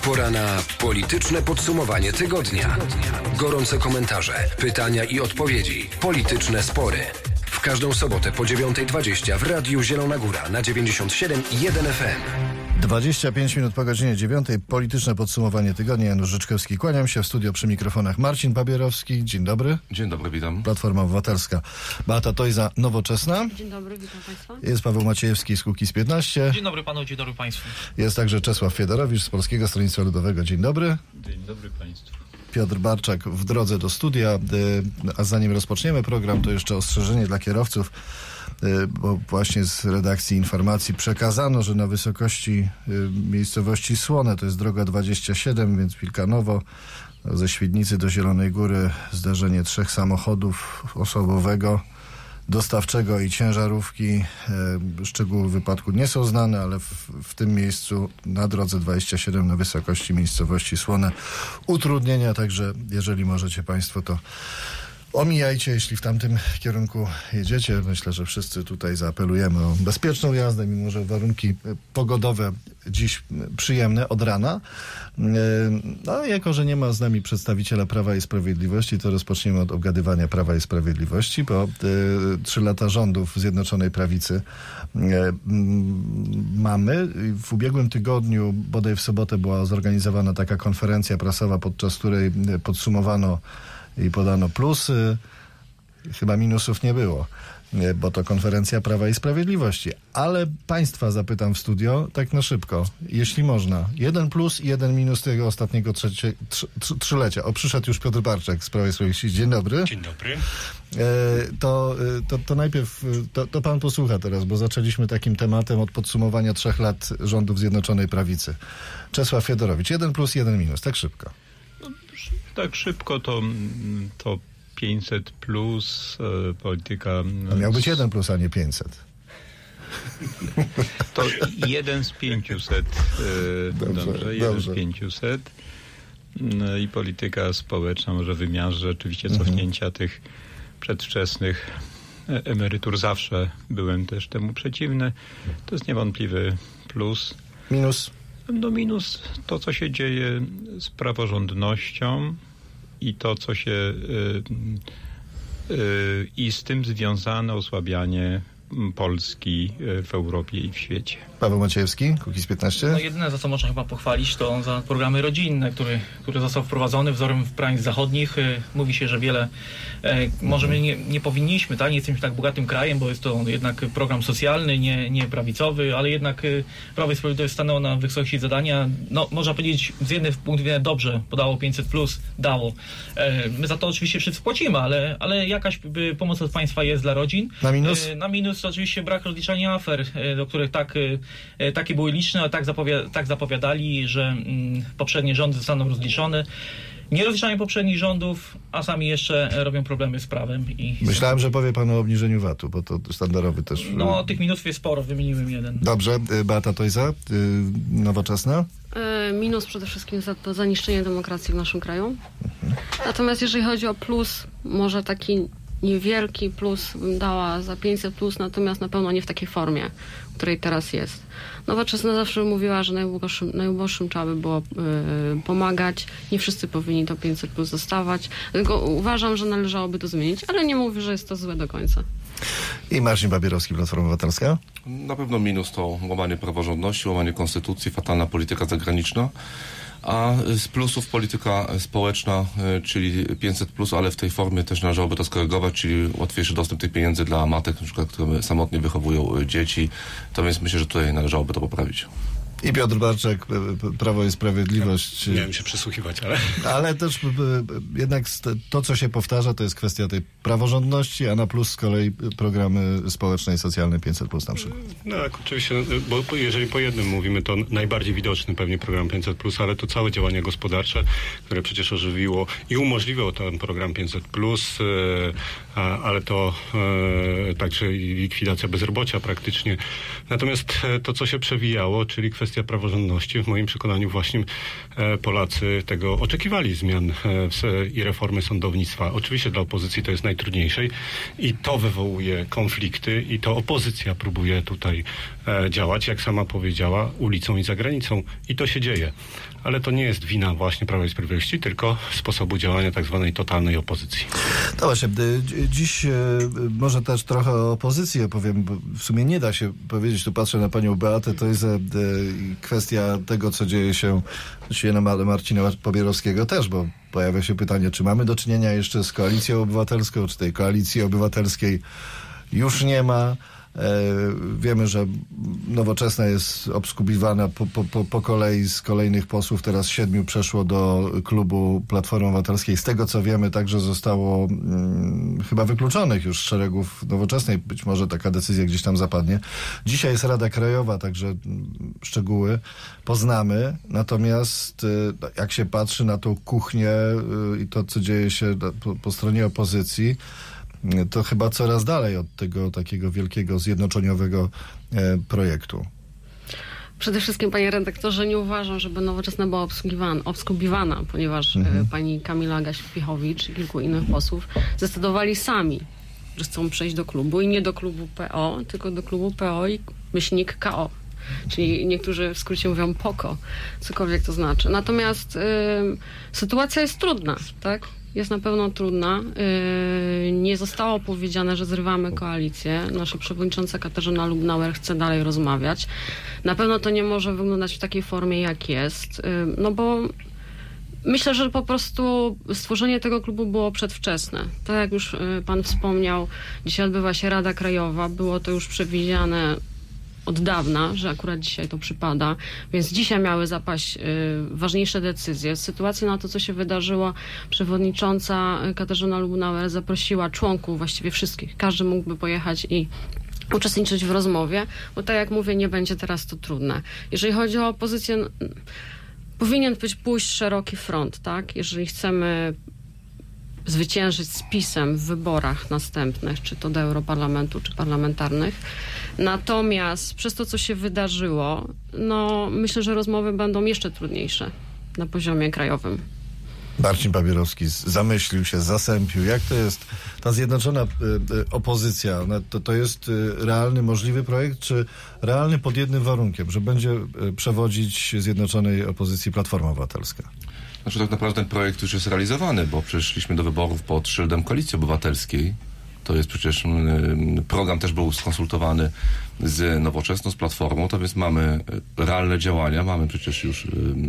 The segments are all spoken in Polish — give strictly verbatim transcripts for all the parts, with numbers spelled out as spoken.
Pora na polityczne podsumowanie tygodnia. Gorące komentarze, pytania i odpowiedzi. Polityczne spory. W każdą sobotę po dziewiąta dwadzieścia w Radiu Zielona Góra na dziewięćdziesiąt siedem i jeden F M. dwadzieścia pięć minut po godzinie dziewiątej. Polityczne podsumowanie tygodnia. Janusz Życzkowski. Kłaniam się. W studio przy mikrofonach Marcin Babierowski. Dzień dobry. Dzień dobry, witam. Platforma Obywatelska. Beata Tojza, Nowoczesna. Dzień dobry, witam Państwa. Jest Paweł Maciejewski z Kukiz piętnaście. Dzień dobry panu, dzień dobry Państwu. Jest także Czesław Fiedorowicz z Polskiego Stronnictwa Ludowego. Dzień dobry. Dzień dobry Państwu. Piotr Barczak w drodze do studia. A zanim rozpoczniemy program, to jeszcze ostrzeżenie dla kierowców, bo właśnie z redakcji informacji przekazano, że na wysokości miejscowości Słone, to jest droga dwadzieścia siedem, więc Wilkanowo, ze Świdnicy do Zielonej Góry zdarzenie trzech samochodów osobowego, dostawczego i ciężarówki. Szczegóły wypadku nie są znane, ale w, w tym miejscu na drodze dwadzieścia siedem na wysokości miejscowości Słone utrudnienia, także jeżeli możecie Państwo, to omijajcie, jeśli w tamtym kierunku jedziecie. Myślę, że wszyscy tutaj zaapelujemy o bezpieczną jazdę, mimo że warunki pogodowe dziś przyjemne od rana. No, jako że nie ma z nami przedstawiciela Prawa i Sprawiedliwości, to rozpoczniemy od obgadywania Prawa i Sprawiedliwości, bo trzy lata rządów Zjednoczonej Prawicy mamy. W ubiegłym tygodniu, bodaj w sobotę, była zorganizowana taka konferencja prasowa, podczas której podsumowano i podano plusy. Chyba minusów nie było, bo to konferencja Prawa i Sprawiedliwości. Ale Państwa zapytam w studio, tak na szybko, jeśli można. Jeden plus i jeden minus tego ostatniego trzecie, trzy, trzy, trzylecia. O, przyszedł już Piotr Barczak z Prawa i Sprawiedliwości. Dzień dobry. Dzień dobry. E, to, to, to najpierw, to, to Pan posłucha teraz, bo zaczęliśmy takim tematem od podsumowania trzech lat rządów Zjednoczonej Prawicy. Czesław Fiedorowicz. Jeden plus, jeden minus. Tak szybko. No, tak szybko to, to pięćset plus, e, polityka... To miał być jeden plus, a nie pięćset. To jeden z pięciuset. E, dobrze, dobrze, jeden dobrze. z pięciuset. No i polityka społeczna może w wymiarze rzeczywiście cofnięcia mhm. tych przedwczesnych emerytur. Zawsze byłem też temu przeciwny. To jest niewątpliwy plus. Minus? No minus to, co się dzieje z praworządnością i to, co się y, y, i z tym związane osłabianie Polski w Europie i w świecie. Paweł Maciejewski, Kukiz piętnaście. No jedyne, za co można chyba pochwalić, to za programy rodzinne, który, który został wprowadzony wzorem w państw zachodnich. Mówi się, że wiele, e, może my nie, nie powinniśmy, tak? Nie jesteśmy tak bogatym krajem, bo jest to jednak program socjalny, nie, nie prawicowy, ale jednak e, Prawo i Sprawiedliwość stanęło na wysokości zadania. No, można powiedzieć, z jednej punktu widzenia dobrze, podało pięćset plus, dało. E, my za to oczywiście wszyscy płacimy, ale, ale jakaś by, pomoc od państwa jest dla rodzin. Na minus? E, na minus oczywiście brak rozliczania afer, e, do których tak e, takie były liczne, ale tak, zapowi- tak zapowiadali, że mm, poprzednie rządy zostaną rozliczone. Nie rozliczają poprzednich rządów, a sami jeszcze robią problemy z prawem. I Myślałem, że powie Pan o obniżeniu V A T-u, bo to sztandarowy też... No, tych minusów jest sporo, wymieniłem jeden. Dobrze. Beata Tojza, Nowoczesna? Minus przede wszystkim za to zaniszczenie demokracji w naszym kraju. Mhm. Natomiast jeżeli chodzi o plus, może taki niewielki plus bym dała za pięćset plus, natomiast na pewno nie w takiej formie, w której teraz jest. Nowoczesna zawsze mówiła, że najuboższym, najuboższym trzeba by było yy, pomagać. Nie wszyscy powinni to pięćset plus dostawać. Dlatego uważam, że należałoby to zmienić, ale nie mówię, że jest to złe do końca. I Marcin Babierowski, Platforma Obywatelska? Na pewno minus to łamanie praworządności, łamanie konstytucji, fatalna polityka zagraniczna. A z plusów polityka społeczna, czyli pięćset plus, ale w tej formie też należałoby to skorygować, czyli łatwiejszy dostęp tych pieniędzy dla matek, na przykład, które samotnie wychowują dzieci. To więc myślę, że tutaj należałoby to poprawić. I Piotr Barczak, Prawo i Sprawiedliwość. Nie miałem się przysłuchiwać, ale... Ale też jednak to, co się powtarza, to jest kwestia tej praworządności, a na plus z kolei programy społeczne i socjalne pięćset plus na przykład. No tak, oczywiście, bo jeżeli po jednym mówimy, to najbardziej widoczny pewnie program pięćset plus, ale to całe działanie gospodarcze, które przecież ożywiło i umożliwiło ten program pięćset plus, ale to także likwidacja bezrobocia praktycznie. Natomiast to, co się przewijało, czyli kwestia kwestia praworządności. W moim przekonaniu właśnie Polacy tego oczekiwali, zmian i reformy sądownictwa. Oczywiście dla opozycji to jest najtrudniejsze i to wywołuje konflikty i to opozycja próbuje tutaj działać, jak sama powiedziała, ulicą i za granicą. I to się dzieje. Ale to nie jest wina właśnie Prawa i Sprawiedliwości, tylko sposobu działania tak zwanej totalnej opozycji. No właśnie, dziś może też trochę o opozycji opowiem, bo w sumie nie da się powiedzieć, tu patrzę na panią Beatę, to jest kwestia tego, co dzieje się dzisiaj na Marcina Pobierowskiego też, bo pojawia się pytanie, czy mamy do czynienia jeszcze z Koalicją Obywatelską, czy tej Koalicji Obywatelskiej już nie ma. Wiemy, że Nowoczesna jest obskubiwana po, po, po, po kolei z kolejnych posłów. Teraz siedmiu przeszło do klubu Platformy Obywatelskiej. Z tego, co wiemy, także zostało hmm, chyba wykluczonych już z szeregów Nowoczesnej. Być może taka decyzja gdzieś tam zapadnie. Dzisiaj jest Rada Krajowa, także szczegóły poznamy. Natomiast jak się patrzy na tą kuchnię i to, co dzieje się po, po stronie opozycji, to chyba coraz dalej od tego takiego wielkiego, zjednoczeniowego e, projektu. Przede wszystkim, panie redaktorze, nie uważam, żeby Nowoczesna była obsługiwana, obsługiwana ponieważ Mhm. e, pani Kamila Gasiuk-Pihowicz i kilku innych posłów zdecydowali sami, że chcą przejść do klubu i nie do klubu P O, tylko do klubu P O i myślnik K O. Czyli niektórzy w skrócie mówią P O K O, cokolwiek to znaczy. Natomiast y, sytuacja jest trudna, tak? Jest na pewno trudna. Yy, nie zostało powiedziane, że zrywamy koalicję. Nasza przewodnicząca Katarzyna Lubnauer chce dalej rozmawiać. Na pewno to nie może wyglądać w takiej formie, jak jest. Yy, no bo myślę, że po prostu stworzenie tego klubu było przedwczesne. Tak jak już yy, pan wspomniał, dzisiaj odbywa się Rada Krajowa. Było to już przewidziane od dawna, że akurat dzisiaj to przypada, więc dzisiaj miały zapaść y, ważniejsze decyzje. Z sytuacji na to, co się wydarzyło, przewodnicząca Katarzyna Lubnauer zaprosiła członków, właściwie wszystkich. Każdy mógłby pojechać i uczestniczyć w rozmowie, bo tak jak mówię, nie będzie teraz to trudne. Jeżeli chodzi o opozycję, n- powinien być pójść szeroki front, tak? Jeżeli chcemy zwyciężyć z PiS-em w wyborach następnych, czy to do Europarlamentu, czy parlamentarnych. Natomiast przez to, co się wydarzyło, no myślę, że rozmowy będą jeszcze trudniejsze na poziomie krajowym. Marcin Pobierowski zamyślił się, zasępił. Jak to jest ta zjednoczona y, y, opozycja? Ona, to, to jest y, realny, możliwy projekt, czy realny pod jednym warunkiem, że będzie y, przewodzić zjednoczonej opozycji Platforma Obywatelska? Znaczy tak naprawdę ten projekt już jest realizowany, bo przeszliśmy do wyborów pod szyldem Koalicji Obywatelskiej. To jest przecież program też był skonsultowany z Nowoczesną, z Platformą, to więc mamy realne działania, mamy przecież już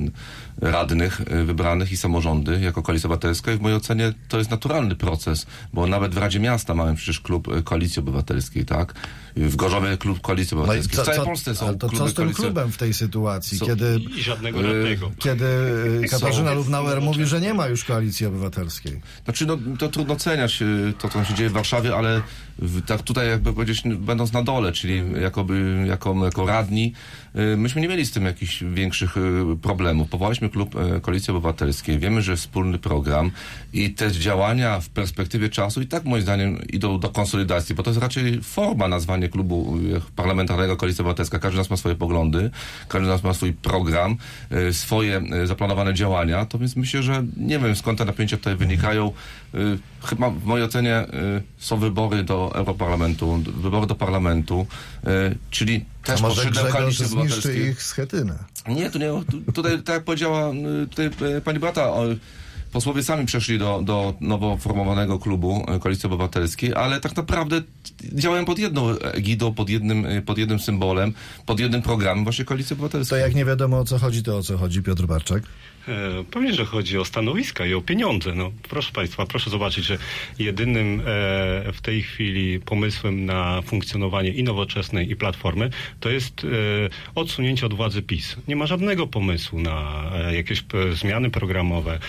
radnych wybranych i samorządy jako Koalicja Obywatelska i w mojej ocenie to jest naturalny proces, bo nawet w Radzie Miasta mamy przecież klub Koalicji Obywatelskiej, tak? W Gorzowie klub Koalicji Obywatelskiej. No w całej Polsce są ale to kluby co z tym koalicji... klubem w tej sytuacji, są, kiedy, I żadnego radnego. kiedy Katarzyna Są- Lubnauer mówi, że nie ma już Koalicji Obywatelskiej? Znaczy, no, to trudno oceniać to, co się dzieje w Warszawie, ale w, tak tutaj jakby powiedzieć, będąc na dole, czyli jakoby, jako, jako radni, y, myśmy nie mieli z tym jakichś większych y, problemów. Powołaliśmy klub y, Koalicji Obywatelskiej, wiemy, że jest wspólny program i te działania w perspektywie czasu i tak moim zdaniem idą do konsolidacji, bo to jest raczej forma nazwanie klubu y, parlamentarnego Koalicja Obywatelska. Każdy z nas ma swoje poglądy, każdy z nas ma swój program, y, swoje y, zaplanowane działania, to więc myślę, że nie wiem skąd te napięcia tutaj wynikają. Y, chyba w mojej ocenie y, są wybory do Europarlamentu, wybory do parlamentu, y, czyli też A może pod szyldem Koalicji Grzegorz zniszczy Obywatelskiej. ich schetynę? Nie, tu nie, tu, tutaj tak jak powiedziała y, tutaj y, pani Beata, o, posłowie sami przeszli do, do nowo formowanego klubu y, Koalicji Obywatelskiej, ale tak naprawdę działają pod jedną egidą, pod jednym, y, pod jednym symbolem, pod jednym programem właśnie Koalicji To Obywatelskiej. jak nie wiadomo o co chodzi, to o co chodzi, Piotr Barczak? E, Pewnie, że chodzi o stanowiska i o pieniądze. No, proszę Państwa, proszę zobaczyć, że jedynym e, w tej chwili pomysłem na funkcjonowanie i Nowoczesnej, i Platformy to jest e, odsunięcie od władzy PiS. Nie ma żadnego pomysłu na e, jakieś e, zmiany programowe, jakieś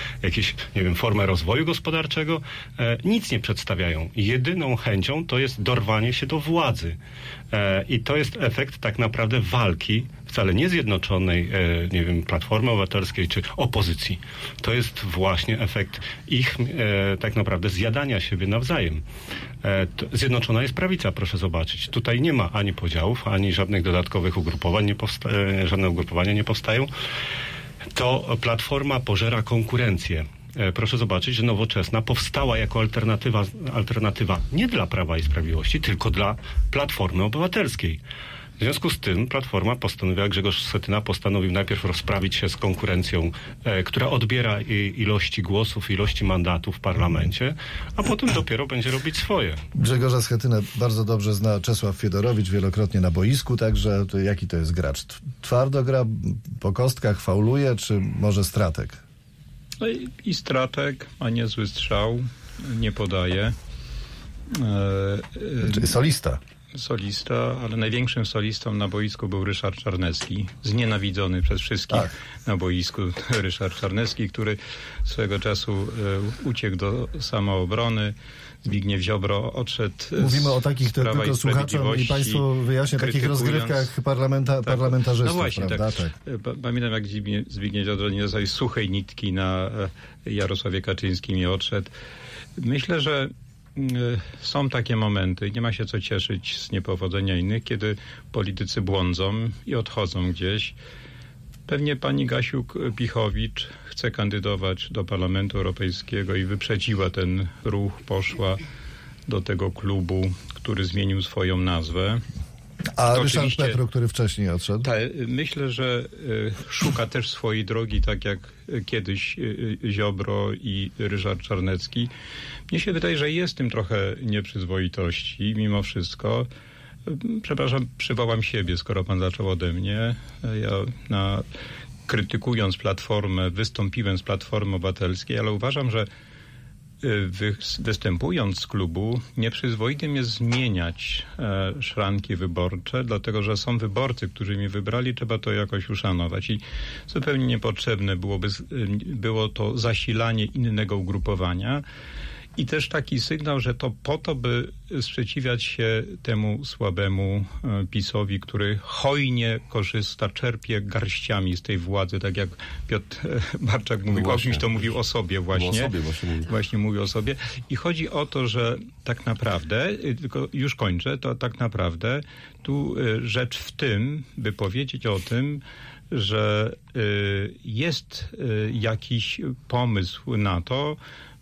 jakąś, nie wiem, formę rozwoju gospodarczego, e, nic nie przedstawiają. Jedyną chęcią to jest dorwanie się do władzy. E, I to jest efekt tak naprawdę walki wcale nie Zjednoczonej, e, nie wiem, Platformy Obywatelskiej czy opozycji. To jest właśnie efekt ich e, tak naprawdę zjadania siebie nawzajem. E, to, Zjednoczona jest prawica, proszę zobaczyć. Tutaj nie ma ani podziałów, ani żadnych dodatkowych ugrupowań, nie powsta- e, żadne ugrupowania nie powstają. To Platforma pożera konkurencję. E, proszę zobaczyć, że Nowoczesna powstała jako alternatywa, alternatywa nie dla Prawa i Sprawiedliwości, tylko dla Platformy Obywatelskiej. W związku z tym Platforma postanowiła, Grzegorz Schetyna postanowił najpierw rozprawić się z konkurencją, e, która odbiera i, ilości głosów, ilości mandatów w parlamencie, a potem dopiero będzie robić swoje. Grzegorza Schetynę bardzo dobrze zna Czesław Fiedorowicz, wielokrotnie na boisku, także to jaki to jest gracz? Twardo gra, po kostkach fauluje, czy może stratek? No i, i stratek, a niezły strzał, nie podaje. E, e, Czyli solista. Solista, ale największym solistą na boisku był Ryszard Czarnecki. Znienawidzony przez wszystkich tak. na boisku Ryszard Czarnecki, który swego czasu e, uciekł do samoobrony. Zbigniew Ziobro odszedł. Mówimy o takich te, tylko słuchaczom i Państwu wyjaśnię, takich rozgrywkach parlamenta, tak, parlamentarzystów. No właśnie, prawda? tak. tak. Pamiętam, jak Zbigniew Ziobro nie dostał suchej nitki na Jarosławie Kaczyńskim i odszedł. Myślę, że są takie momenty, nie ma się co cieszyć z niepowodzenia innych, kiedy politycy błądzą i odchodzą gdzieś. Pewnie pani Gasiuk-Pichowicz chce kandydować do Parlamentu Europejskiego i wyprzedziła ten ruch, poszła do tego klubu, który zmienił swoją nazwę. A to Ryszard Petru, który wcześniej odszedł? Ta, myślę, że y, szuka też swojej drogi, tak jak kiedyś y, Ziobro i Ryszard Czarnecki. Mnie się wydaje, że jest w tym trochę nieprzyzwoitości, mimo wszystko. Przepraszam, przywołam siebie, skoro pan zaczął ode mnie. Ja na, krytykując Platformę, wystąpiłem z Platformy Obywatelskiej, ale uważam, że Wy, występując z klubu, nieprzyzwoitym jest zmieniać e, szranki wyborcze, dlatego że są wyborcy, którzy mnie wybrali, trzeba to jakoś uszanować. I zupełnie niepotrzebne byłoby, było to zasilanie innego ugrupowania. I też taki sygnał, że to po to, by sprzeciwiać się temu słabemu e, PiS-owi, który hojnie korzysta, czerpie garściami z tej władzy, tak jak Piotr e, Barczak mówił, no o kimś to mówił o sobie właśnie. O sobie właśnie mówi. Właśnie mówił o sobie. I chodzi o to, że tak naprawdę, tylko już kończę, to tak naprawdę tu e, rzecz w tym, by powiedzieć o tym, że e, jest e, jakiś pomysł na to,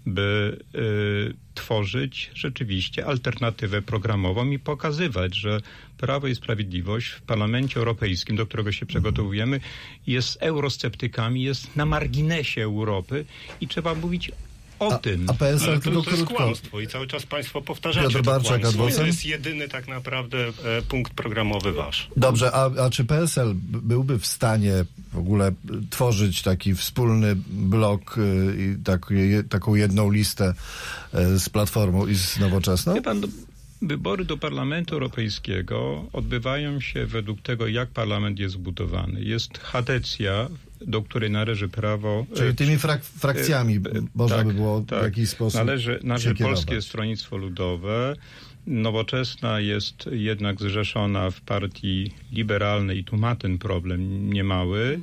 by y, tworzyć rzeczywiście alternatywę programową i pokazywać, że Prawo i Sprawiedliwość w Parlamencie Europejskim, do którego się przygotowujemy, jest z eurosceptykami, jest na marginesie Europy i trzeba mówić o a, tym. A P S L Ale to, tylko to jest krótko. kłamstwo i cały czas państwo powtarzacie Piotr to Barczak, kłamstwo. I to adwokat. jest jedyny tak naprawdę e, punkt programowy wasz. Dobrze, a, a czy P S L byłby w stanie w ogóle tworzyć taki wspólny blok y, i tak, je, taką jedną listę y, z Platformą i z Nowoczesną? Wie pan, wybory do Parlamentu Europejskiego odbywają się według tego, jak parlament jest zbudowany. Jest chadecja, do której należy prawo... Czyli tymi frak frakcjami e, można tak, by było tak. w jakiś sposób Należy, należy Polskie Stronnictwo Ludowe. Nowoczesna jest jednak zrzeszona w partii liberalnej i tu ma ten problem niemały.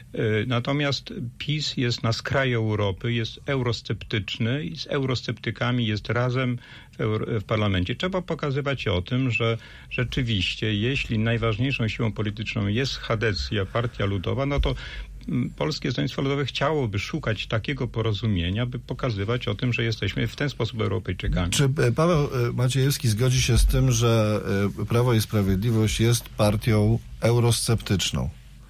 Natomiast PiS jest na skraju Europy, jest eurosceptyczny i z eurosceptykami jest razem w, Euro w parlamencie. Trzeba pokazywać o tym, że rzeczywiście, jeśli najważniejszą siłą polityczną jest chadecja, partia ludowa, no to Polskie Stronnictwo Ludowe chciałoby szukać takiego porozumienia, by pokazywać o tym, że jesteśmy w ten sposób Europejczykami. Czy Paweł Maciejewski zgodzi się z tym, że Prawo i Sprawiedliwość jest partią eurosceptyczną?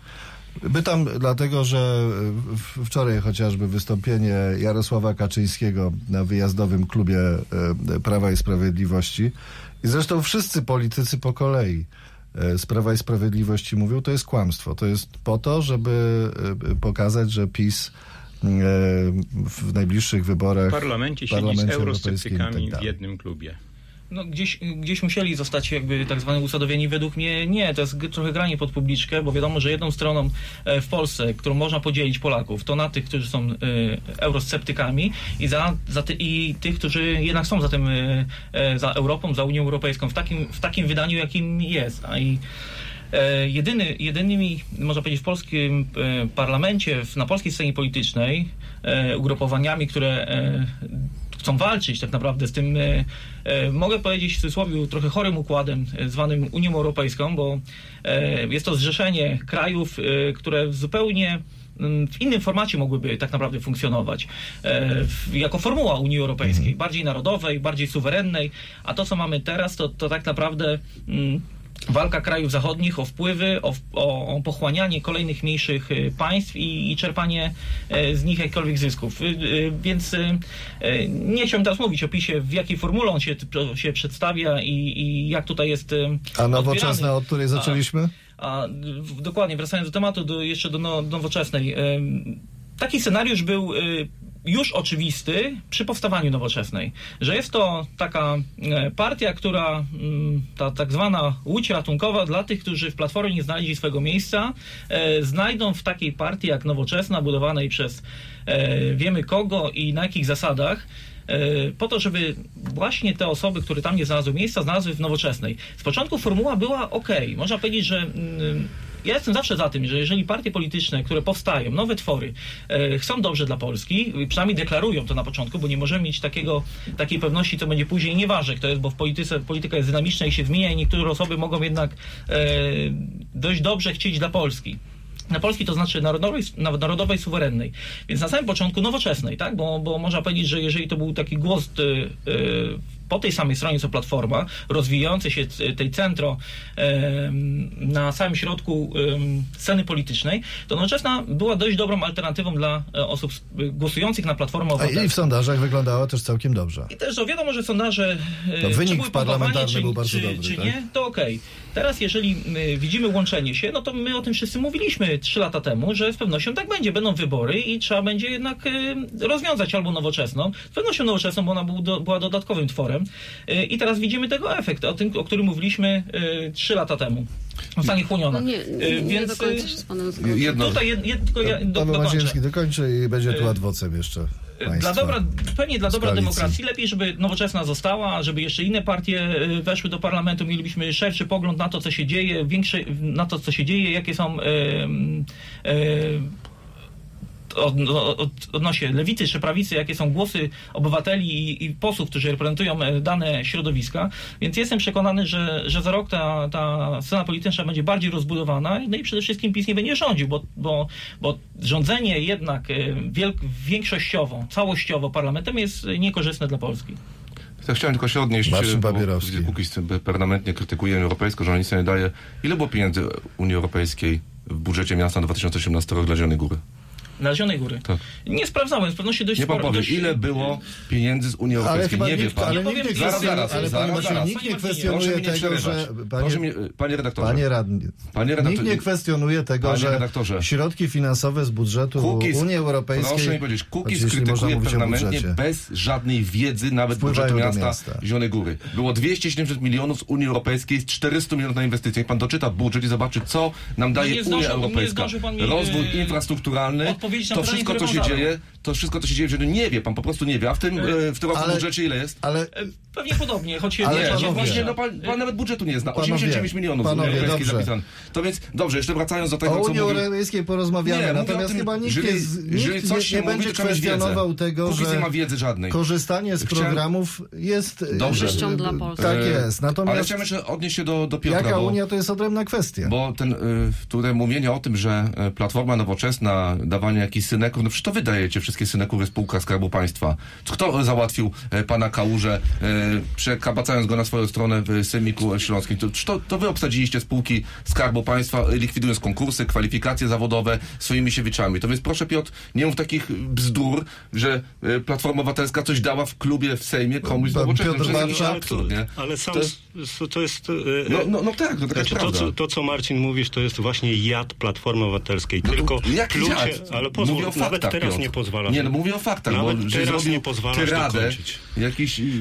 Pytam dlatego, że wczoraj chociażby wystąpienie Jarosława Kaczyńskiego na wyjazdowym klubie Prawa i Sprawiedliwości i zresztą wszyscy politycy po kolei z Prawa i Sprawiedliwości mówią, to jest kłamstwo. To jest po to, żeby pokazać, że PiS w najbliższych wyborach w parlamencie siedzi z eurosceptykami w jednym klubie. No, gdzieś, gdzieś musieli zostać jakby tak zwani usadowieni. Według mnie nie, to jest trochę granie pod publiczkę, bo wiadomo, że jedną stroną w Polsce, którą można podzielić Polaków, to na tych, którzy są y, eurosceptykami i, za, za ty, i tych, którzy jednak są za tym, y, y, za Europą, za Unią Europejską, w takim, w takim wydaniu, jakim jest. A i e, jedyny, jedynymi, można powiedzieć, w polskim e, parlamencie, w, na polskiej scenie politycznej e, ugrupowaniami, które e, chcą walczyć tak naprawdę z tym, e, e, mogę powiedzieć w cudzysłowie, trochę chorym układem e, zwanym Unią Europejską, bo e, jest to zrzeszenie krajów, e, które zupełnie w innym formacie mogłyby tak naprawdę funkcjonować. E, w, jako formuła Unii Europejskiej, bardziej narodowej, bardziej suwerennej, a to, co mamy teraz, to, to tak naprawdę mm, walka krajów zachodnich o wpływy, o, o, o pochłanianie kolejnych mniejszych państw i, i czerpanie z nich jakichkolwiek zysków. Więc nie chciałbym teraz mówić o PiSie, w jakiej formule on się, się przedstawia i, i jak tutaj jest A Nowoczesna, odbierany. Od której zaczęliśmy? A, a, dokładnie, wracając do tematu, do, jeszcze do no, Nowoczesnej. Taki scenariusz był już oczywisty przy powstawaniu Nowoczesnej, że jest to taka partia, która, ta tak zwana łódź ratunkowa dla tych, którzy w Platformie nie znaleźli swojego miejsca, znajdą w takiej partii jak Nowoczesna, budowanej przez wiemy kogo i na jakich zasadach, po to, żeby właśnie te osoby, które tam nie znalazły miejsca, znalazły w Nowoczesnej. Z początku formuła była ok. Można powiedzieć, że ja jestem zawsze za tym, że jeżeli partie polityczne, które powstają, nowe twory, e, chcą dobrze dla Polski, przynajmniej deklarują to na początku, bo nie możemy mieć takiego, takiej pewności, co będzie później, nieważne kto jest, bo w polityce polityka jest dynamiczna i się zmienia i niektóre osoby mogą jednak e, dość dobrze chcieć dla Polski. Na Polski to znaczy narodowej, narodowej, suwerennej. Więc na samym początku nowoczesnej, tak? Bo, bo można powiedzieć, że jeżeli to był taki głos y, y, po tej samej stronie co Platforma, rozwijający się tej centro y, na samym środku y, sceny politycznej, to Nowoczesna była dość dobrą alternatywą dla y, osób głosujących na Platformę Obywatelską. A i w sondażach wyglądało też całkiem dobrze. I też, no wiadomo, że sondaże to y, wynik parlamentarny czy, był bardzo czy, dobry, czy tak? nie, to okej. Okay. Teraz jeżeli my widzimy łączenie się, no to my o tym wszyscy mówiliśmy trzy lata temu, że z pewnością tak będzie. Będą wybory i trzeba będzie jednak y, rozwiązać albo Nowoczesną. Z pewnością Nowoczesną, bo ona był do, była dodatkowym tworem. Y, I teraz widzimy tego efekt, o tym, o którym mówiliśmy trzy lata temu. Zostanie chłoniona. No nie, nie, y, nie więc do końca się z panem zgodzę. Jedno. Tutaj jed, jed, tylko ja do, Paweł Mazielski dokończy i będzie tu adwocem jeszcze państwa. Dla dobra, pewnie dla dobra demokracji lepiej, żeby Nowoczesna została, żeby jeszcze inne partie weszły do parlamentu, mielibyśmy szerszy pogląd na to, co się dzieje, większy na to, co się dzieje, jakie są e, e, od, od, odnośnie lewicy czy prawicy, jakie są głosy obywateli i, i posłów, którzy reprezentują dane środowiska, więc jestem przekonany, że, że za rok ta, ta scena polityczna będzie bardziej rozbudowana, no i przede wszystkim PiS nie będzie rządził, bo, bo, bo rządzenie jednak wielk, większościowo, całościowo parlamentem jest niekorzystne dla Polski. Ja chciałem tylko się odnieść, bo póki permanentnie krytykuje Unię Europejską, że ona nic nie daje. Ile było pieniędzy Unii Europejskiej w budżecie miasta na dwa tysiące osiemnasty rok dla Zielonej Góry? Na Zielonej Góry. Tak. Nie sprawdzałem, z pewnością dość Nie pan sporo. powie, dość... ile było pieniędzy z Unii Europejskiej. Nie wie pan. Ale nikt nie zaraz, zaraz, ale zaraz, pan zaraz. nikt nie kwestionuje tego, że... Panie, mnie, panie redaktorze. Panie radny. Panie redaktorze. Nikt nie kwestionuje tego, panie że redaktorze. środki finansowe z budżetu Cookies, Unii Europejskiej... Proszę mi powiedzieć, Cookies krytykuje permanentnie bez żadnej wiedzy nawet budżetu miasta, miasta Zielonej Góry. Było dwieście siedemdziesiąt milionów z Unii Europejskiej, z czterysta milionów na inwestycje. Niech pan doczyta budżet i zobaczy, co nam daje zdążył, Unia Europejska. Rozwój yy, infrastrukturalny, to wszystko, co się dzieje, to wszystko, co się dzieje, że nie wie pan, po prostu nie wie. A w tym, w tym roku ale, budżecie ile jest? Ale, pewnie podobnie, choć... Ale nie, panowie, właśnie, no pan, pan nawet budżetu nie zna. osiemdziesiąt dziewięć milionów z Unii Europejskiej zapisane. To więc, dobrze, jeszcze wracając do tego, o co Unii mówi... Europejskiej porozmawiamy, nie, natomiast tym, chyba nikt, jeżeli, jest, jeżeli nikt coś nie, nie mówi, będzie to kwestionował tego, że nie ma wiedzy żadnej. korzystanie z Chciałem... programów jest... Dobrze. Korzyścią dla Polski. Tak jest. Natomiast ale chciałem jeszcze odnieść się do, do Piotra. Jaka bo, Unia to jest odrębna kwestia. Bo ten, y, które mówienie o tym, że Platforma Nowoczesna, dawanie jakichś synekur, no przecież to wydajecie wszystkie synekury spółka Skarbu Państwa. Kto załatwił e, pana Kałużę, e, przekabacając go na swoją stronę w Sejmiku Śląskim? To, to, to wy obsadziliście spółki Skarbu Państwa, likwidując konkursy, kwalifikacje zawodowe swoimi siewiczami. To więc proszę, Piotr, nie mów takich bzdur, że e, Platforma Obywatelska coś dała w klubie w Sejmie komuś z Nowoczesnym. To jest jakiś absurd, nie? Ale sam to jest, to jest e, no, no, no tak, to taka znaczy, prawda. To co, to, co Marcin mówisz, to jest właśnie jad Platformy Obywatelskiej. No, Tylko jaki klucze, jad? ale pozwól, mówię o faktach, nawet teraz Piotr. nie pozwala. Nie, no mówię o faktach, nawet bo że teraz zrobił nie pozwalasz tyradę, dokończyć. jakiś Powiedzmy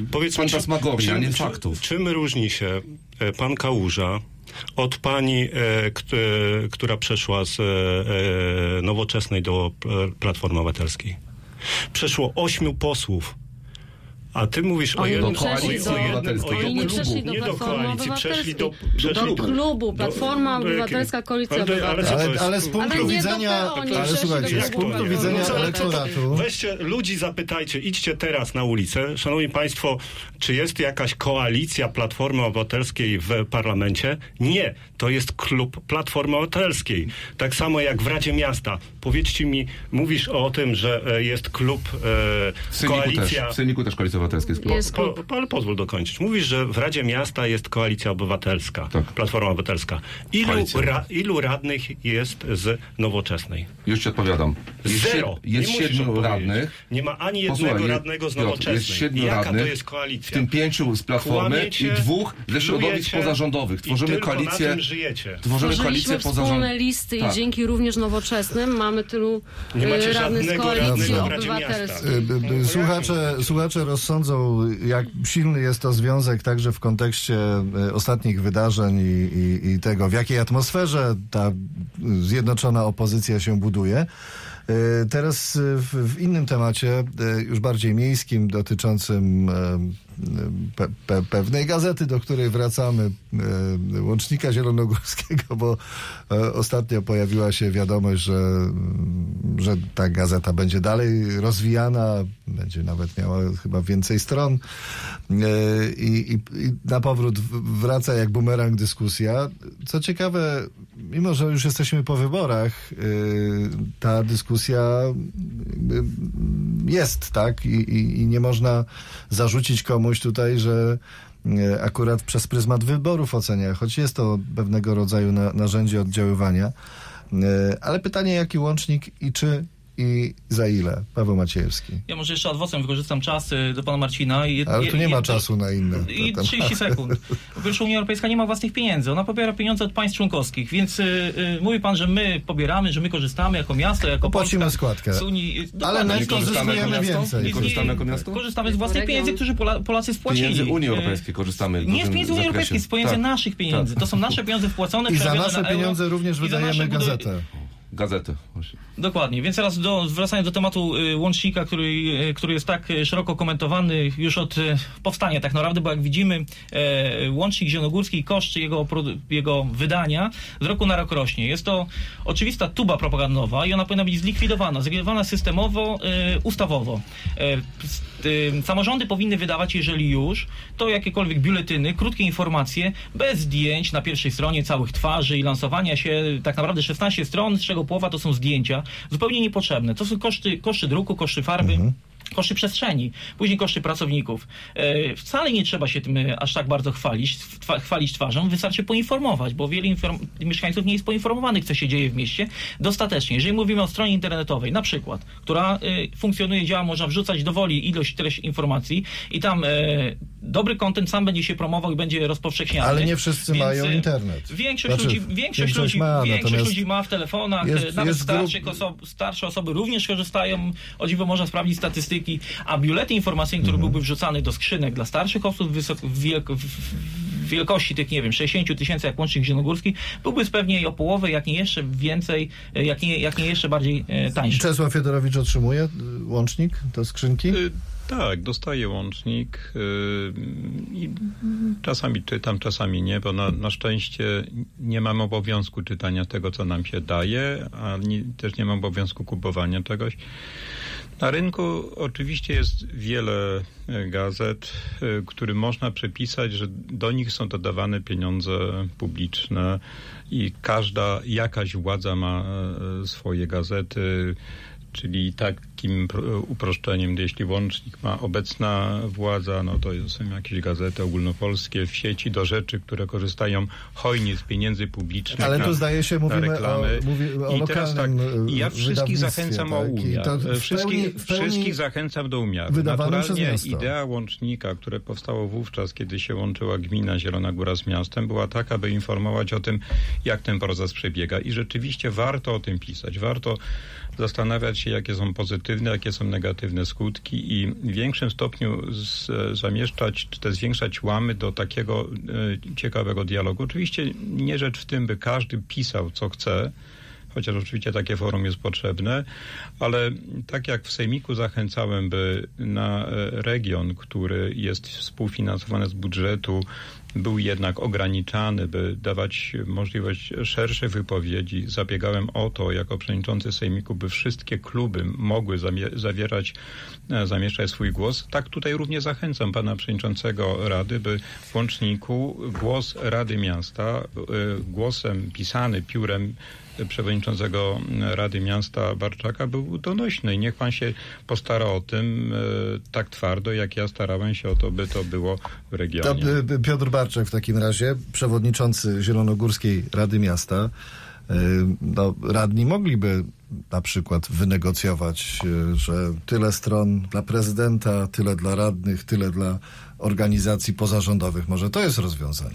fantasmagoria, nie faktów. Czym różni się pan Kałuża od pani, e, k, e, która przeszła z e, Nowoczesnej do Platformy Obywatelskiej? Przeszło ośmiu posłów. A ty mówisz o jednym, o jednym, o jednym klubu. Nie do koalicji, przeszli do, przeszli do klubu. Platforma Obywatelska, Koalicja Obywatelska. Ale, ale z punktu ale widzenia, ale słuchajcie, z punktu widzenia elektoratu... Weźcie, ludzi zapytajcie, idźcie teraz na ulicę. Szanowni Państwo, czy jest jakaś koalicja Platformy Obywatelskiej w parlamencie? Nie, to jest klub Platformy Obywatelskiej. Tak samo jak w Radzie Miasta. Powiedzcie mi, mówisz o tym, że jest klub e, koalicja... Też, w Sejmiku też Koalicja Obywatelska jest klub. Jest klub. Po, po, ale pozwól dokończyć. Mówisz, że w Radzie Miasta jest Koalicja Obywatelska, tak. Platforma Obywatelska. Ilu, ra, ilu radnych jest z Nowoczesnej? Już ci odpowiadam. Jest Zero. Jest nie siedmiu radnych. Nie ma ani jednego Posłuchaj, radnego z Piotr, Nowoczesnej. Jest siedmiu Jaka radnych, to jest koalicja? w tym pięciu z Platformy Kłamiecie, i dwóch ze środowisk pozarządowych. Tworzymy koalicję. Na tym żyjecie. Tworzymy koalicję wspólne listy tak. i dzięki również Nowoczesnym mamy tylu nie macie radnych z Koalicji Obywatelskiej. Słuchacze, słuchacze rozsądzą, jak silny jest to związek także w kontekście ostatnich wydarzeń i, i, i tego, w jakiej atmosferze ta zjednoczona opozycja się buduje. Teraz w, w innym temacie, już bardziej miejskim, dotyczącym pe, pe, pewnej gazety, do której wracamy, Łącznika Zielonogórskiego, bo ostatnio pojawiła się wiadomość, że, że ta gazeta będzie dalej rozwijana, będzie nawet miała chyba więcej stron i, i, i na powrót wraca jak bumerang dyskusja. Co ciekawe, mimo że już jesteśmy po wyborach, ta dyskusja jest, tak? I, i, i nie można zarzucić komuś tutaj, że akurat przez pryzmat wyborów ocenia, choć jest to pewnego rodzaju na, narzędzie oddziaływania. Ale pytanie, jaki łącznik i czy i za ile? Paweł Maciejewski. Ja może jeszcze adwocem wykorzystam czas do pana Marcina. I, Ale tu nie ma czasu na inne. I trzydzieści sekund. Po pierwsze, Unia Europejska nie ma własnych pieniędzy. Ona pobiera pieniądze od państw członkowskich, więc y, y, mówi pan, że my pobieramy, że my korzystamy jako miasto, jako Płacimy Polska składkę. Z Unii. Ale netto zyskujemy więcej. Nie korzystamy jako miasto? Korzystamy z własnych pieniędzy, którzy Pola, Polacy wpłacili. Pieniędzy Unii Europejskiej korzystamy. Nie z pieniędzy Unii Europejskiej, z pieniędzy tak. naszych pieniędzy. To są nasze pieniądze wpłacone. I za nasze na pieniądze euro, również wydajemy gazetę. Gazety. Właśnie. Dokładnie, więc teraz do, wracając do tematu y, łącznika, który, y, który jest tak y, szeroko komentowany już od y, powstania tak naprawdę, bo jak widzimy y, łącznik zielonogórski, koszt jego, jego wydania z roku na rok rośnie. Jest to oczywista tuba propagandowa i ona powinna być zlikwidowana, zlikwidowana systemowo, y, ustawowo. Y, y, samorządy powinny wydawać, jeżeli już, to jakiekolwiek biuletyny, krótkie informacje, bez zdjęć na pierwszej stronie całych twarzy i lansowania się, tak naprawdę szesnaście stron, z czego połowa to są zdjęcia, zupełnie niepotrzebne. To są koszty, koszty druku, koszty farby, mhm. koszty przestrzeni, później koszty pracowników. E, wcale nie trzeba się tym aż tak bardzo chwalić, twa, chwalić twarzą, wystarczy poinformować, bo wielu inform- mieszkańców nie jest poinformowanych, co się dzieje w mieście, dostatecznie. Jeżeli mówimy o stronie internetowej, na przykład, która e, funkcjonuje, działa, można wrzucać dowoli ilość, treść informacji i tam e, dobry content sam będzie się promował i będzie rozpowszechniany. Ale nie wszyscy Więc, mają internet. Większość, znaczy, ludzi, większość, większość, ludzi, ma, większość ludzi ma w telefonach, jest, nawet jest starszych grup... oso- starsze osoby również korzystają, o dziwo można sprawdzić statystyki, a biuletyn informacyjny, który mhm. byłby wrzucany do skrzynek dla starszych osób wysok- w, wielk- w wielkości tych, nie wiem, sześćdziesiąt tysięcy jak łącznik zielonogórski, byłby pewnie o połowę, jak nie jeszcze więcej, jak nie, jak nie jeszcze bardziej e, tańszy. Czesław Fiedorowicz otrzymuje łącznik do skrzynki? Y- Tak, dostaję łącznik yy, i czasami czytam, czasami nie, bo na, na szczęście nie mam obowiązku czytania tego, co nam się daje, a nie, też nie mam obowiązku kupowania czegoś. Na rynku oczywiście jest wiele gazet, yy, którym można przepisać, że do nich są dodawane pieniądze publiczne i każda, jakaś władza ma yy, swoje gazety, czyli takim uproszczeniem, jeśli łącznik ma obecna władza, no to są jakieś gazety ogólnopolskie w sieci do rzeczy, które korzystają hojnie z pieniędzy publicznych. Ale na, tu zdaje się, mówimy o, mówi, o I teraz tak, lokalnym ja wszystkich zachęcam tak? o umiar. Wszystkich, w pełni wszystkich zachęcam do umiaru. Naturalnie idea łącznika, które powstało wówczas, kiedy się łączyła gmina Zielona Góra z miastem, była taka, by informować o tym, jak ten proces przebiega. I rzeczywiście warto o tym pisać. Warto zastanawiać się, jakie są pozytywne, jakie są negatywne skutki i w większym stopniu z, zamieszczać, czy też zwiększać łamy do takiego e, ciekawego dialogu. Oczywiście nie rzecz w tym, by każdy pisał, co chce, chociaż oczywiście takie forum jest potrzebne, ale tak jak w Sejmiku zachęcałem, by na region, który jest współfinansowany z budżetu, był jednak ograniczany, by dawać możliwość szerszej wypowiedzi. Zabiegałem o to, jako przewodniczący Sejmiku, by wszystkie kluby mogły zawierać, zamieszczać swój głos. Tak tutaj również zachęcam pana przewodniczącego Rady, by w łączniku głos Rady Miasta, głosem pisany piórem przewodniczącego Rady Miasta Barczaka był donośny. Niech pan się postara o tym e, tak twardo, jak ja starałem się o to, by to było w regionie. To, Piotr Barczak w takim razie, przewodniczący Zielonogórskiej Rady Miasta. E, no, radni mogliby na przykład wynegocjować, e, że tyle stron dla prezydenta, tyle dla radnych, tyle dla organizacji pozarządowych. Może to jest rozwiązanie?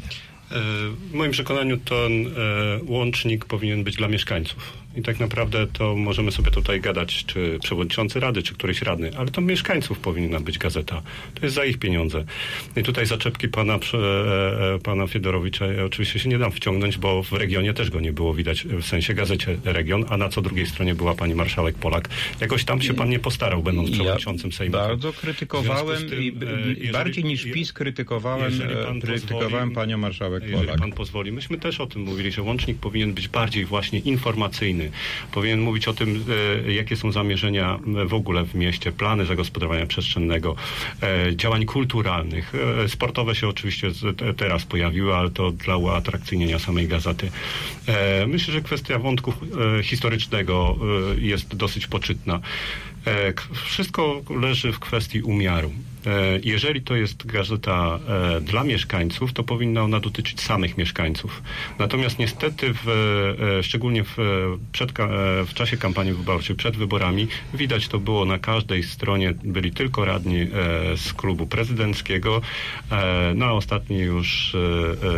W moim przekonaniu ten łącznik powinien być dla mieszkańców. I tak naprawdę to możemy sobie tutaj gadać, czy przewodniczący rady, czy któryś radny, ale to mieszkańców powinna być gazeta. To jest za ich pieniądze. I tutaj zaczepki pana, pana Fiedorowicza ja oczywiście się nie dam wciągnąć, bo w regionie też go nie było widać, w sensie gazecie Region, a na co drugiej stronie była pani marszałek Polak. Jakoś tam się pan nie postarał, będąc przewodniczącym Sejmu. Bardzo krytykowałem tym, i jeżeli, bardziej niż PiS krytykowałem, krytykowałem pozwoli, panią marszałek Polak. Jeżeli pan pozwoli, myśmy też o tym mówili, że łącznik powinien być bardziej właśnie informacyjny. Powinien mówić o tym, e, jakie są zamierzenia w ogóle w mieście, plany zagospodarowania przestrzennego, e, działań kulturalnych. E, sportowe się oczywiście z, te, teraz pojawiły, ale to dla uatrakcyjnienia samej gazety. E, myślę, że kwestia wątku e, historycznego e, jest dosyć poczytna. E, wszystko leży w kwestii umiaru. Jeżeli to jest gazeta e, dla mieszkańców, to powinna ona dotyczyć samych mieszkańców. Natomiast niestety, w, e, szczególnie w, przed, e, w czasie kampanii wyborczej, przed wyborami, widać to było na każdej stronie, byli tylko radni e, z klubu prezydenckiego. E, na ostatni już e,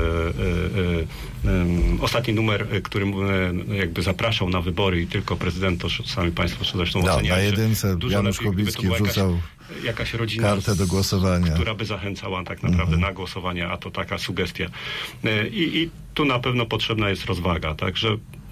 e, e, e, ostatni numer, który e, jakby zapraszał na wybory i tylko prezydent, to sami państwo zresztą no, oceniają. Na jedynce Janusz Kubicki wrzucał jakaś rodzina, kartę do głosowania, która by zachęcała tak naprawdę mhm. na głosowanie, a to taka sugestia. I, i tu na pewno potrzebna jest rozwaga, także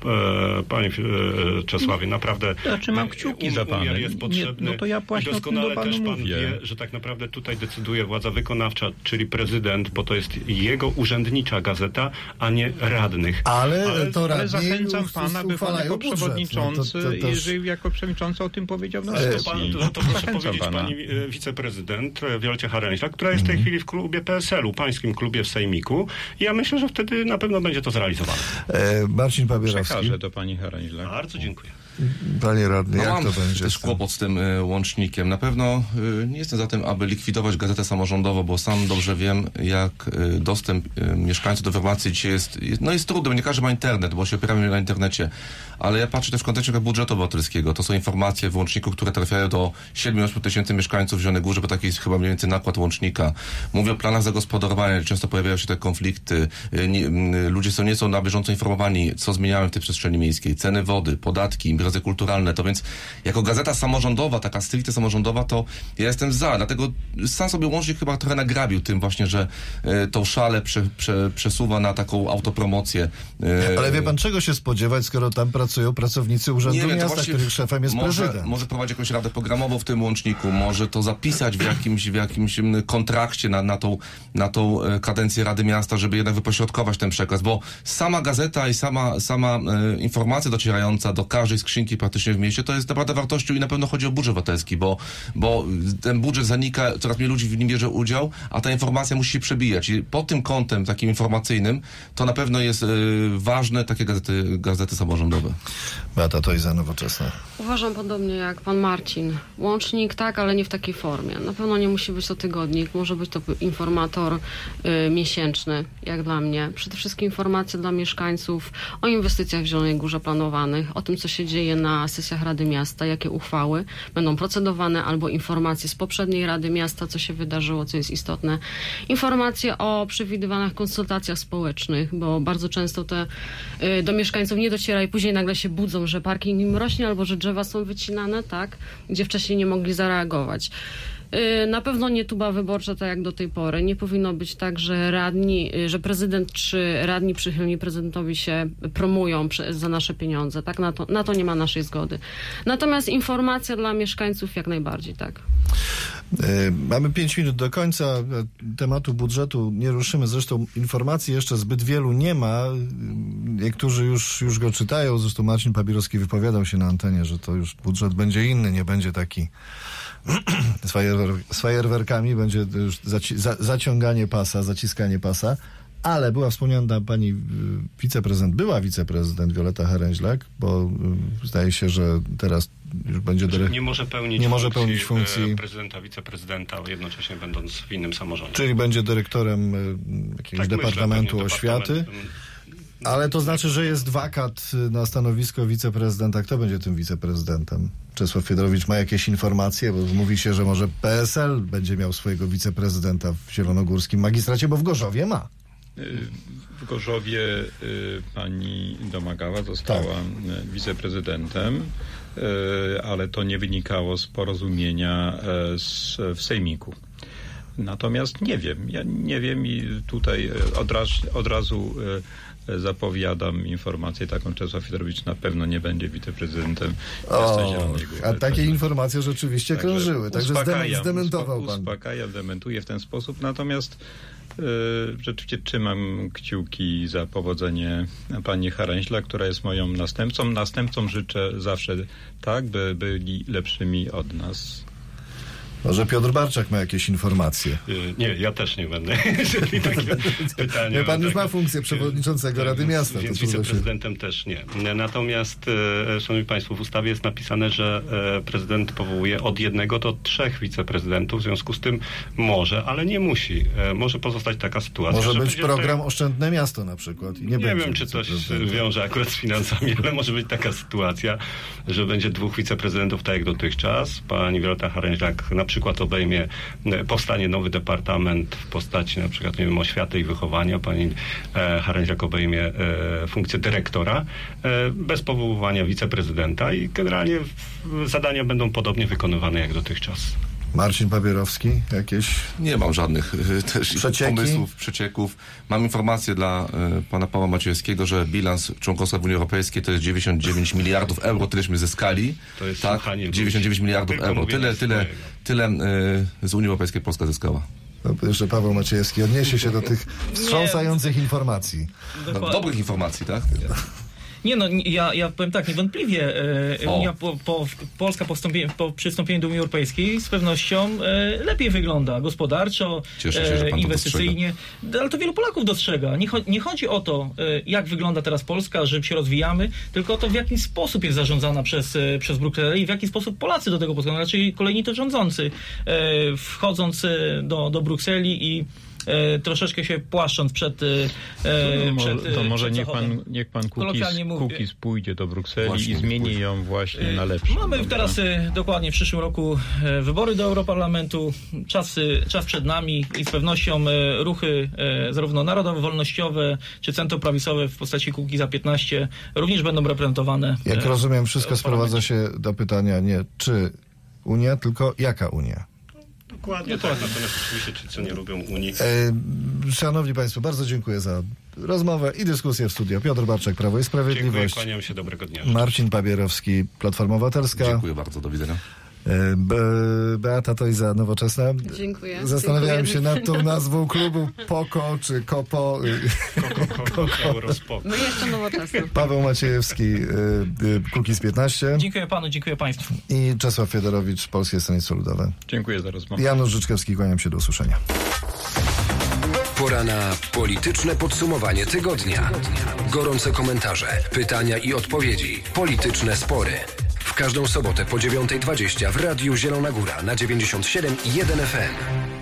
e, panie e, Czesławie, naprawdę znaczy mam kciuki um, za panem. Jest potrzebny. Nie, no to ja właśnie doskonale o tym do też pan mówię. wie, że tak naprawdę tutaj decyduje władza wykonawcza, czyli prezydent, bo to jest jego urzędnicza gazeta, a nie radnych. Ale, ale to ale zachęcam pana, by pan jako przewodniczący, no to, to, to... jeżeli jako przewodniczący o tym powiedział na sesji. To, pan, to, to proszę powiedzieć pana. Pani e, wiceprezydent Wiolecie Harenślak, która jest w tej chwili w klubie P S L u, pańskim klubie w Sejmiku. I ja myślę, że wtedy na pewno będzie to zrealizowane. E, Marcin Papierowski. Przekażę do pani Harenślak. Bardzo dziękuję. Panie radny, no jak mam to będzie? też kłopot z tym y, łącznikiem. Na pewno y, nie jestem za tym, aby likwidować gazetę samorządową, bo sam dobrze wiem, jak y, dostęp y, mieszkańców do informacji dzisiaj jest, jest, no jest trudny, bo nie każdy ma internet, bo się opieramy na internecie. Ale ja patrzę też w kontekście budżetu obywatelskiego. To są informacje w łączniku, które trafiają do siedmiu do ośmiu tysięcy mieszkańców w Zielonej Górze, bo taki jest chyba mniej więcej nakład łącznika. Mówię o planach zagospodarowania, często pojawiają się te konflikty. Y, nie, y, ludzie są, nie są na bieżąco informowani, co zmieniają w tej przestrzeni miejskiej. Ceny wody, podatki, imprezy kulturalne. To więc jako gazeta samorządowa, taka stricte samorządowa, to ja jestem za. Dlatego sam sobie łącznik chyba trochę nagrabił tym właśnie, że y, tą szalę prze, prze, przesuwa na taką autopromocję. Y, Ale wie pan, czego się spodziewać, skoro tam pracują pracownicy Urzędu nie, Miasta, których szefem jest może, prezydent? Może prowadzić jakąś radę programową w tym łączniku, może to zapisać w jakimś, w jakimś kontrakcie na, na, tą, na tą kadencję Rady Miasta, żeby jednak wypośrodkować ten przekaz, bo sama gazeta i sama, sama e, informacja docierająca do każdej skrzynki praktycznie w mieście, to jest naprawdę wartością i na pewno chodzi o budżet obywatelski, bo, bo ten budżet zanika, coraz mniej ludzi w nim bierze udział, a ta informacja musi się przebijać. I pod tym kątem takim informacyjnym to na pewno jest e, ważne takie gazety, gazety samorządowe. Beata Tojza, Nowoczesna. Uważam podobnie jak pan Marcin. Łącznik tak, ale nie w takiej formie. Na pewno nie musi być to tygodnik, może być to informator y, miesięczny, jak dla mnie. Przede wszystkim informacje dla mieszkańców o inwestycjach w Zielonej Górze planowanych, o tym, co się dzieje dzieje na sesjach Rady Miasta, jakie uchwały będą procedowane, albo informacje z poprzedniej Rady Miasta, co się wydarzyło, co jest istotne. Informacje o przewidywanych konsultacjach społecznych, bo bardzo często te y, do mieszkańców nie dociera i później nagle się budzą, że parking im rośnie, albo że drzewa są wycinane, tak, gdzie wcześniej nie mogli zareagować. Na pewno nie tuba wyborcza, tak jak do tej pory. Nie powinno być tak, że radni, że prezydent czy radni przychylni prezydentowi się promują za nasze pieniądze. Tak? Na to, na to nie ma naszej zgody. Natomiast informacja dla mieszkańców jak najbardziej, tak. Mamy pięć minut do końca. Tematu budżetu nie ruszymy. Zresztą informacji jeszcze zbyt wielu nie ma. Niektórzy już, już go czytają. Zresztą Marcin Pabierowski wypowiadał się na antenie, że to już budżet będzie inny, nie będzie taki z, fajerwer, z fajerwerkami, będzie już zaci, za, zaciąganie pasa, zaciskanie pasa, ale była wspomniana pani wiceprezydent, była wiceprezydent Wioletta Heręźlak, bo zdaje się, że teraz już będzie... Dyre... Nie może pełnić nie funkcji, może pełnić funkcji prezydenta, wiceprezydenta, jednocześnie będąc w innym samorządzie. Czyli będzie dyrektorem jakiegoś tak departamentu myślę, oświaty. Departament... Ale to znaczy, że jest wakat na stanowisko wiceprezydenta. Kto będzie tym wiceprezydentem? Czesław Fiedorowicz ma jakieś informacje? Bo mówi się, że może P S L będzie miał swojego wiceprezydenta w zielonogórskim magistracie, bo w Gorzowie ma. W Gorzowie pani Domagała została tak. wiceprezydentem, ale to nie wynikało z porozumienia w Sejmiku. Natomiast nie wiem, ja nie wiem i tutaj od razu, od razu zapowiadam informację taką, Czesław Fiedorowicz na pewno nie będzie wiceprezydentem Miasta Zielonej Góry. A takie także, informacje rzeczywiście także krążyły, także zdementował pan. Uspokajam, dementuję w ten sposób, natomiast yy, rzeczywiście trzymam kciuki za powodzenie pani Heręźlak, która jest moją następcą. Następcom życzę zawsze tak, by byli lepszymi od nas. Może Piotr Barczak ma jakieś informacje. Nie, ja też nie będę. Jeżeli takie pytanie. Pan już ma funkcję przewodniczącego tak, Rady Miasta. Więc wiceprezydentem się... też nie. Natomiast, szanowni państwo, w ustawie jest napisane, że prezydent powołuje od jednego do trzech wiceprezydentów. W związku z tym może, ale nie musi. Może pozostać taka sytuacja. Może być program tutaj... Oszczędne Miasto na przykład. I nie nie wiem, czy to się wiąże akurat z finansami, ale może być taka sytuacja, że będzie dwóch wiceprezydentów, tak jak dotychczas. Pani Wioletta Heręźlak na przykład obejmie, powstanie nowy departament w postaci na przykład, nie wiem, oświaty i wychowania. Pani e, Heręźlak obejmie e, funkcję dyrektora e, bez powoływania wiceprezydenta i generalnie w, zadania będą podobnie wykonywane jak dotychczas. Marcin Pabierowski, jakieś... Nie mam żadnych też Przecieki? pomysłów, przecieków. Mam informację dla y, pana Pawła Maciejewskiego, że bilans członkostwa w Unii Europejskiej to jest dziewięćdziesiąt dziewięć miliardów euro, tyleśmy zyskali. To jest tak, dziewięćdziesiąt dziewięć miliardów euro. Tyle, tyle, tyle y, z Unii Europejskiej Polska zyskała. No, jeszcze Paweł Maciejewski odniesie się do tych wstrząsających Nie, informacji. Do, dobrych informacji, tak? Nie no, ja, ja powiem tak, niewątpliwie e, Unia, po, po, Polska po, po przystąpieniu do Unii Europejskiej z pewnością e, lepiej wygląda gospodarczo, Cieszę się, że pan inwestycyjnie, to ale to wielu Polaków dostrzega. Nie, nie chodzi o to, e, jak wygląda teraz Polska, że się rozwijamy, tylko o to, w jaki sposób jest zarządzana przez, e, przez Brukselę i w jaki sposób Polacy do tego podchodzą, raczej kolejni to rządzący, e, wchodząc do, do Brukseli i E, troszeczkę się płaszcząc przed... E, to, przed to może przed niech pan, niech pan Kukiz pójdzie do Brukseli właśnie i zmieni pójdzie. ją właśnie na lepsze. Mamy dobra. teraz e, dokładnie w przyszłym roku e, wybory do Europarlamentu. Czas, e, czas przed nami i z pewnością e, ruchy e, zarówno narodowe, wolnościowe czy centroprawicowe w postaci Kukiza piętnaście również będą reprezentowane. Jak e, rozumiem, wszystko sprowadza się do pytania nie czy Unia, tylko jaka Unia? Dokładnie tak, natomiast oczywiście ci, co nie lubią Unii. E, szanowni Państwo, bardzo dziękuję za rozmowę i dyskusję w studio. Piotr Barczak, Prawo i Sprawiedliwość. Dziękuję, kłaniam się, dobrego dnia. Marcin Pabierowski, Platforma Obywatelska. Dziękuję bardzo, do widzenia. Be, Beata Tojza, Nowoczesna. Dziękuję. Zastanawiałem Dziękuję. się nad tą nazwą klubu Poko czy Kopo. Koko, koko, Eurospoko. My jeszcze Nowoczesna. Paweł Maciejewski, Kukiz piętnaście. Dziękuję panu, dziękuję państwu. I Czesław Fiedorowicz, Polskie Stronnictwo Ludowe. Dziękuję za rozmowę. Janusz Życzkowski, kłaniam się, do usłyszenia. Pora na polityczne podsumowanie tygodnia. Gorące komentarze, pytania i odpowiedzi. Polityczne spory. W każdą sobotę po dziewiątej dwadzieścia w Radiu Zielona Góra na dziewięćdziesiąt siedem i jeden F M.